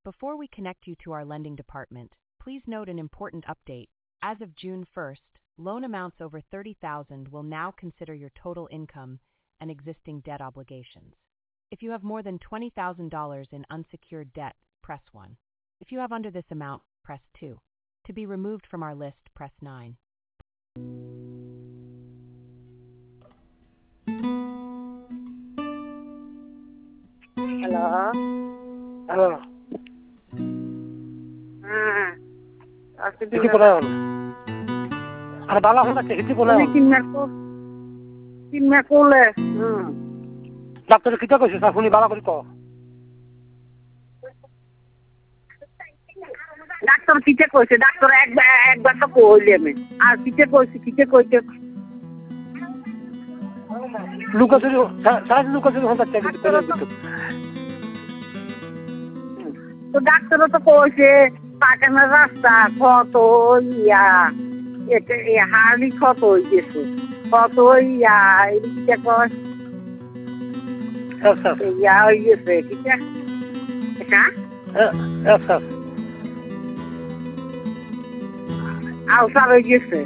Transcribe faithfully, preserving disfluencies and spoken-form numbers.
Before we connect you to our lending department, please note an important update. As of June first, loan amounts over thirty thousand dollars will now consider your total income and existing debt obligations. If you have more than twenty thousand dollars in unsecured debt, press one. If you have under this amount, press two. To be removed from our list, press nine. Hello. Hello. Ah, así ¿Qué tipo de Ada bala honda ke tipo de Kinmako. Kinmako le. Hmm. Doctor kita ko sa funi bala ko ko. Doctor কিতে কইছে doctor একবার একবার তো কইলে আমি আর কিতে কইছে কিতে কইছে Luka suri sa Luka suri honda ke তো ডাক্তার তো কইছে পাকানোর রাস্তা কত ইয়া এটা এই হাড়ি কত হইছে কত ইয়া এইটা কই আচ্ছা ইয়া হইছে কিটা হ্যাঁ আচ্ছা আউসার হইছে